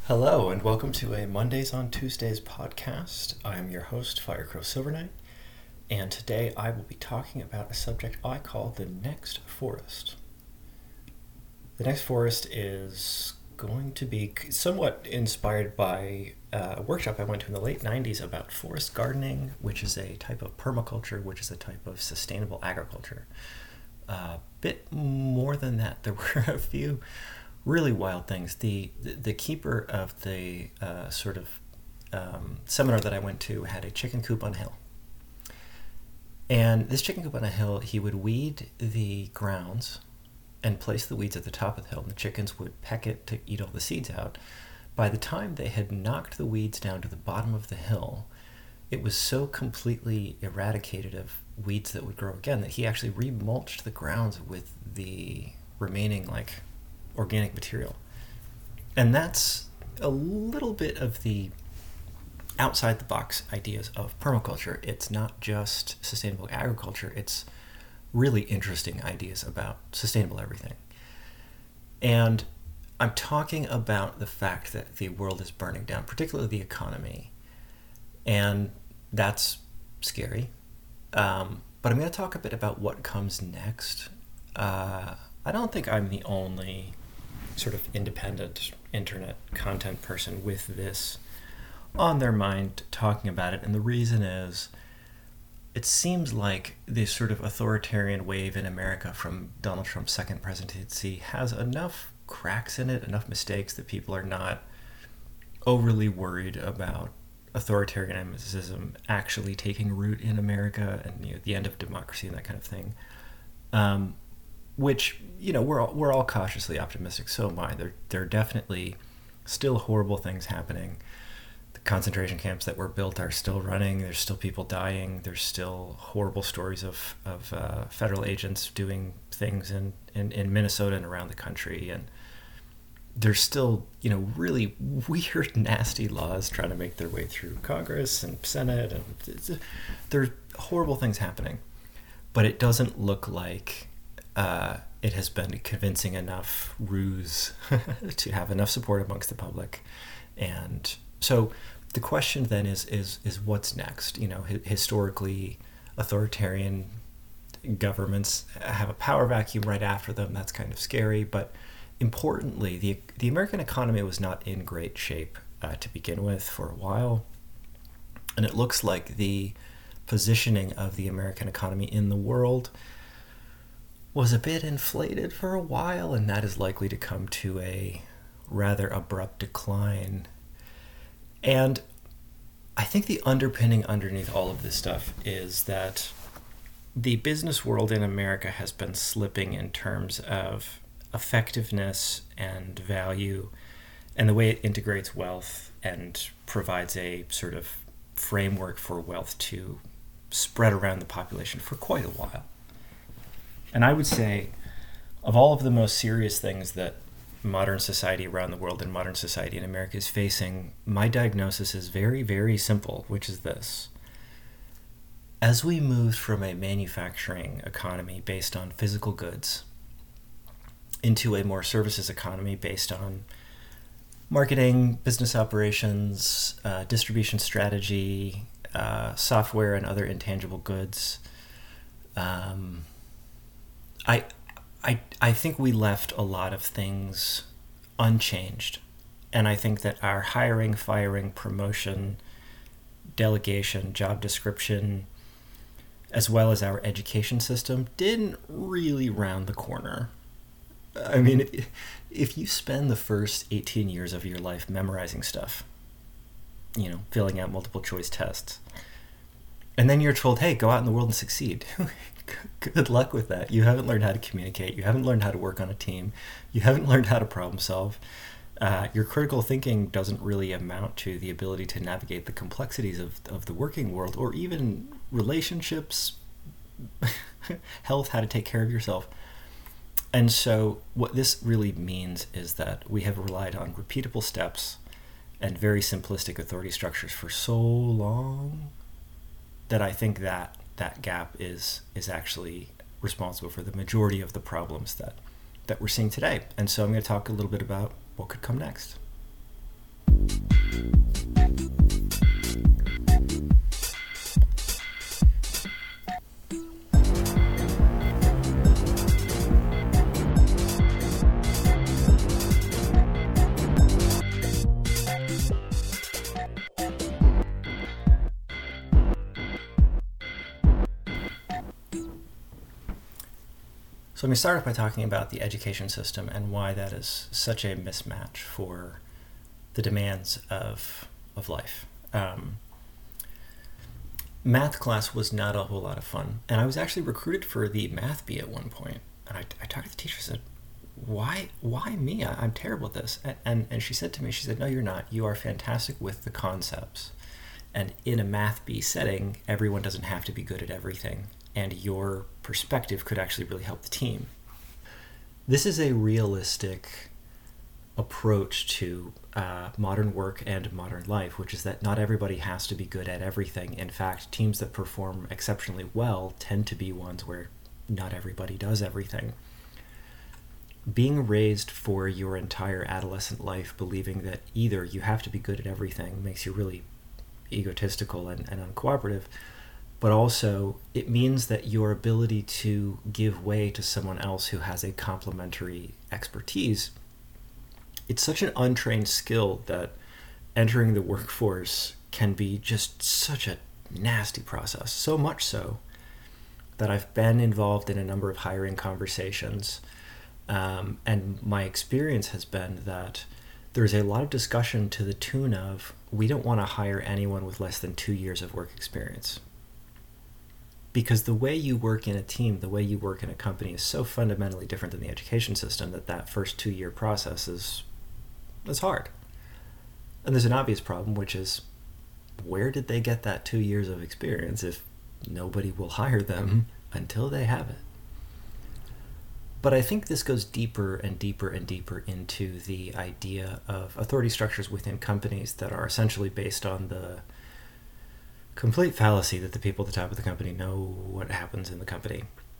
Hello, and welcome to a Mondays on Tuesdays podcast. I am your host, Firecrow Silverknight, and today I will be talking about a subject I call the next forest. The next forest is going to be somewhat inspired by a workshop I went to in the late 90s about forest gardening, which is a type of permaculture, which is a type of sustainable agriculture. A bit more than that, there were a few really wild things. The keeper of the seminar that I went to had a chicken coop on a hill. And this chicken coop on a hill, he would weed the grounds and place the weeds at the top of the hill, and the chickens would peck it to eat all the seeds out. By the time they had knocked the weeds down to the bottom of the hill, it was so completely eradicated of weeds that would grow again that he actually remulched the grounds with the remaining organic material. And that's a little bit of the outside the box ideas of permaculture. It's not just sustainable agriculture, it's really interesting ideas about sustainable everything. And I'm talking about the fact that the world is burning down, particularly the economy. And that's scary. But I'm going to talk a bit about what comes next. I don't think I'm the only sort of independent internet content person with this on their mind talking about it. And the reason is, it seems like this sort of authoritarian wave in America from Donald Trump's second presidency has enough cracks in it, enough mistakes, that people are not overly worried about authoritarianism actually taking root in America and the end of democracy and that kind of thing. Which, we're all cautiously optimistic. So am I. There are definitely still horrible things happening. The concentration camps that were built are still running. There's still people dying. There's still horrible stories of federal agents doing things in Minnesota and around the country. And there's still, really weird, nasty laws trying to make their way through Congress and Senate. And there are horrible things happening. But it doesn't look like it has been convincing enough ruse to have enough support amongst the public. And so the question then is what's next? Historically, authoritarian governments have a power vacuum right after them. That's kind of scary. But importantly, the American economy was not in great shape to begin with for a while. And it looks like the positioning of the American economy in the world was a bit inflated for a while, and that is likely to come to a rather abrupt decline. And I think the underpinning underneath all of this stuff is that the business world in America has been slipping in terms of effectiveness and value and the way it integrates wealth and provides a sort of framework for wealth to spread around the population for quite a while. And I would say, of all of the most serious things that modern society around the world and modern society in America is facing, my diagnosis is very, very simple, which is this. As we moved from a manufacturing economy based on physical goods into a more services economy based on marketing, business operations, distribution strategy, software and other intangible goods, I think we left a lot of things unchanged. And I think that our hiring, firing, promotion, delegation, job description, as well as our education system didn't really round the corner. I mean, if you spend the first 18 years of your life memorizing stuff, filling out multiple choice tests, and then you're told, hey, go out in the world and succeed. Good luck with that. You haven't learned how to communicate. You haven't learned how to work on a team. You haven't learned how to problem solve. Your critical thinking doesn't really amount to the ability to navigate the complexities of the working world, or even relationships, health, how to take care of yourself. And so what this really means is that we have relied on repeatable steps and very simplistic authority structures for so long that I think that gap is actually responsible for the majority of the problems that we're seeing today. And so I'm going to talk a little bit about what could come next. So let me start off by talking about the education system and why that is such a mismatch for the demands of life. Math class was not a whole lot of fun, and I was actually recruited for the math bee at one point. And I talked to the teacher, said, why me? I'm terrible at this. And she said to me, she said, no, you're not. You are fantastic with the concepts. And in a math bee setting, everyone doesn't have to be good at everything. And your perspective could actually really help the team. This is a realistic approach to modern work and modern life, which is that not everybody has to be good at everything. In fact, teams that perform exceptionally well tend to be ones where not everybody does everything. Being raised for your entire adolescent life believing that either you have to be good at everything makes you really egotistical and uncooperative, but also it means that your ability to give way to someone else who has a complementary expertise, it's such an untrained skill that entering the workforce can be just such a nasty process. So much so that I've been involved in a number of hiring conversations, and my experience has been that there's a lot of discussion to the tune of, we don't want to hire anyone with less than 2 years of work experience. Because the way you work in a team, the way you work in a company is so fundamentally different than the education system that first 2-year process is hard. And there's an obvious problem, which is, where did they get that 2 years of experience if nobody will hire them until they have it? But I think this goes deeper and deeper and deeper into the idea of authority structures within companies that are essentially based on the complete fallacy that the people at the top of the company know what happens in the company.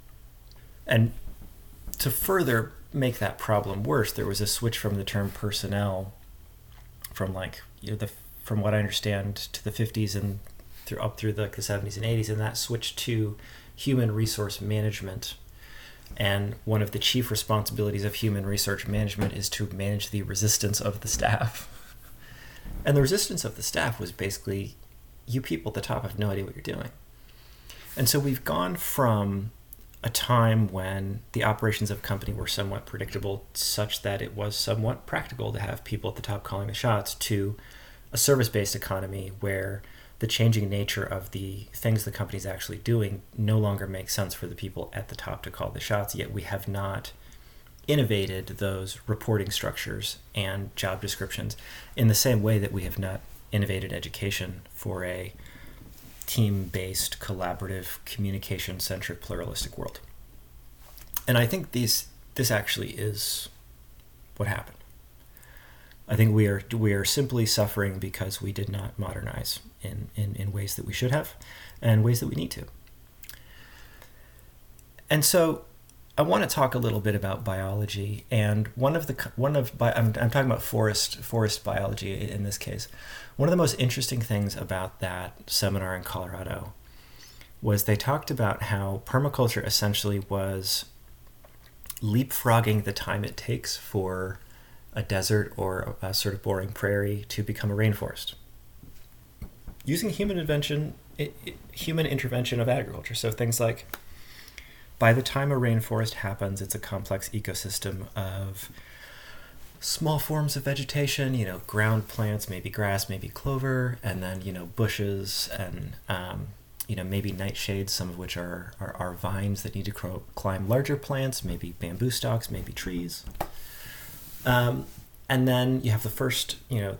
And to further make that problem worse, there was a switch from the term personnel from from what I understand to the 50s and up through the 70s and 80s, and that switched to human resource management. And one of the chief responsibilities of human resource management is to manage the resistance of the staff. And the resistance of the staff was basically, you people at the top have no idea what you're doing. And so we've gone from a time when the operations of a company were somewhat predictable, such that it was somewhat practical to have people at the top calling the shots, to a service-based economy where the changing nature of the things the company's actually doing no longer makes sense for the people at the top to call the shots, yet we have not innovated those reporting structures and job descriptions in the same way that we have not innovated education for a team-based, collaborative, communication-centric, pluralistic world. And I think this actually is what happened. I think we are simply suffering because we did not modernize in ways that we should have and ways that we need to. And so I want to talk a little bit about biology, and I'm talking about forest biology in this case. One of the most interesting things about that seminar in Colorado was they talked about how permaculture essentially was leapfrogging the time it takes for a desert or a sort of boring prairie to become a rainforest, using human intervention of agriculture. So things like, by the time a rainforest happens, it's a complex ecosystem of small forms of vegetation, ground plants, maybe grass, maybe clover, and then, bushes and, maybe nightshades, some of which are vines that need to climb larger plants, maybe bamboo stalks, maybe trees. And then you have the first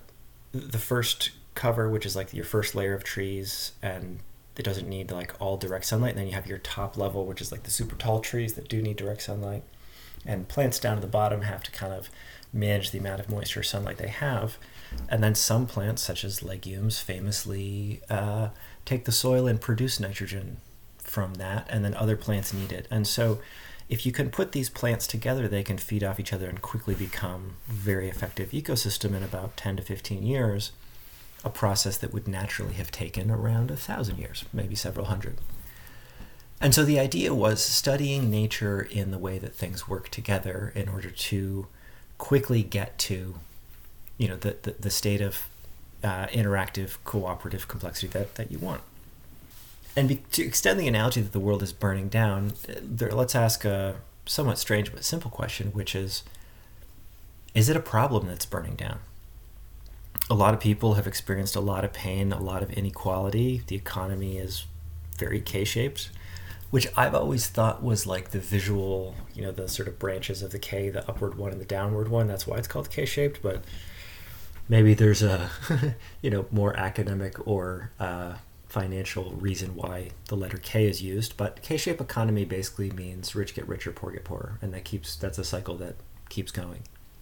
cover, which is like your first layer of trees, and it doesn't need all direct sunlight. And then you have your top level, which is like the super tall trees that do need direct sunlight. And plants down at the bottom have to kind of manage the amount of moisture or sunlight they have. And then some plants, such as legumes, famously take the soil and produce nitrogen from that, and then other plants need it. And so if you can put these plants together, they can feed off each other and quickly become a very effective ecosystem in about 10 to 15 years. a process that would naturally have taken around 1,000 years, maybe several hundred. And so the idea was studying nature in the way that things work together in order to quickly get to, the state of interactive, cooperative complexity that you want. And to extend the analogy that the world is burning down, let's ask a somewhat strange but simple question, which is it a problem that's burning down? A lot of people have experienced a lot of pain, a lot of inequality. The economy is very K-shaped, which I've always thought was like the visual, the sort of branches of the K, the upward one and the downward one. That's why it's called K-shaped, but maybe there's a, more academic or financial reason why the letter K is used. But K-shaped economy basically means rich get richer, poor get poorer. And that's a cycle that keeps going.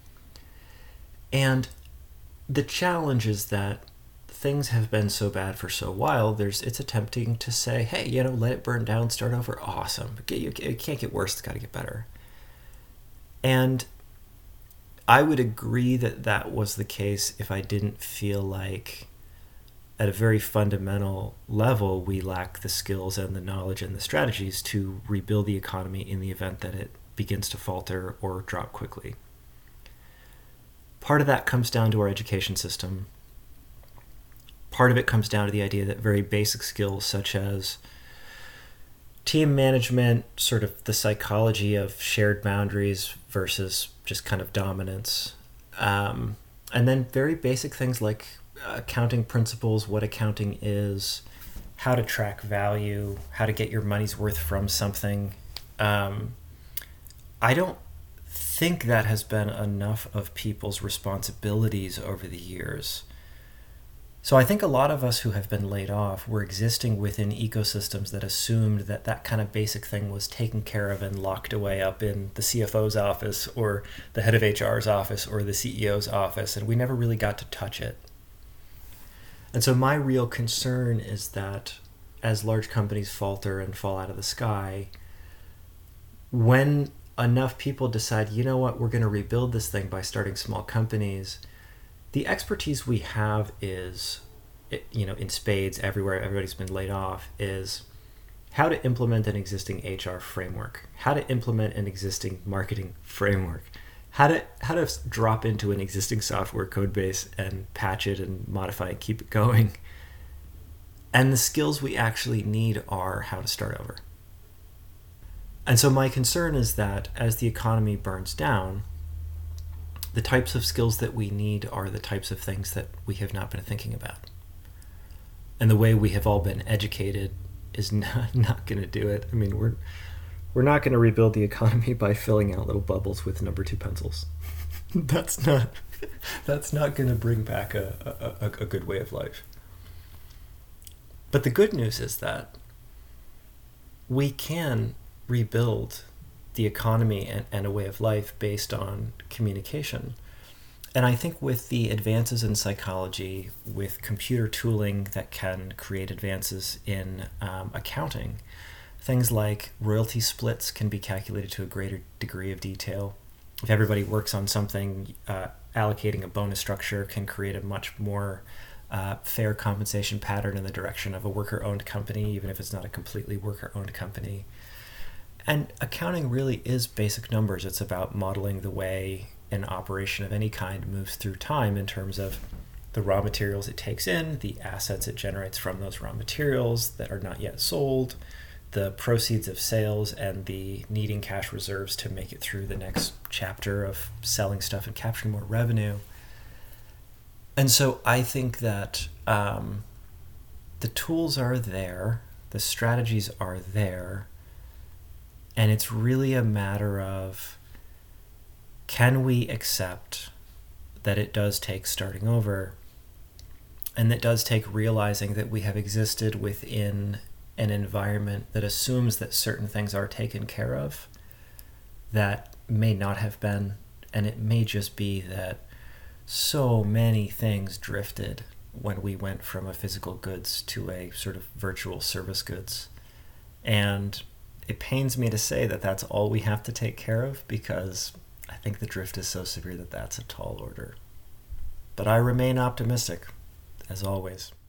And the challenge is that things have been so bad for so while, it's attempting to say, hey, let it burn down, start over, awesome. It can't get worse, it's got to get better. And I would agree that was the case if I didn't feel like at a very fundamental level, we lack the skills and the knowledge and the strategies to rebuild the economy in the event that it begins to falter or drop quickly. Part of that comes down to our education system. Part of it comes down to the idea that very basic skills such as team management, sort of the psychology of shared boundaries versus just kind of dominance, and then very basic things like accounting principles, what accounting is, how to track value, how to get your money's worth from something. I don't think that has been enough of people's responsibilities over the years. So I think a lot of us who have been laid off were existing within ecosystems that assumed that kind of basic thing was taken care of and locked away up in the CFO's office or the head of HR's office or the CEO's office, and we never really got to touch it. And so my real concern is that as large companies falter and fall out of the sky, when enough people decide, we're going to rebuild this thing by starting small companies, the expertise we have is, in spades everywhere, everybody's been laid off, is how to implement an existing HR framework, how to implement an existing marketing framework, how to drop into an existing software code base and patch it and modify and keep it going. And the skills we actually need are how to start over. And so my concern is that as the economy burns down, the types of skills that we need are the types of things that we have not been thinking about. And the way we have all been educated is not going to do it. I mean, we're not going to rebuild the economy by filling out little bubbles with number 2 pencils. That's not going to bring back a good way of life. But the good news is that we can rebuild the economy and a way of life based on communication. And I think with the advances in psychology, with computer tooling that can create advances in accounting, things like royalty splits can be calculated to a greater degree of detail. If everybody works on something, allocating a bonus structure can create a much more fair compensation pattern in the direction of a worker-owned company, even if it's not a completely worker-owned company. And accounting really is basic numbers. It's about modeling the way an operation of any kind moves through time in terms of the raw materials it takes in, the assets it generates from those raw materials that are not yet sold, the proceeds of sales, and the needing cash reserves to make it through the next chapter of selling stuff and capturing more revenue. And so I think that the tools are there, the strategies are there, and it's really a matter of, can we accept that it does take starting over, and that does take realizing that we have existed within an environment that assumes that certain things are taken care of that may not have been, and it may just be that so many things drifted when we went from a physical goods to a sort of virtual service goods. And it pains me to say that that's all we have to take care of, because I think the drift is so severe that that's a tall order. But I remain optimistic, as always.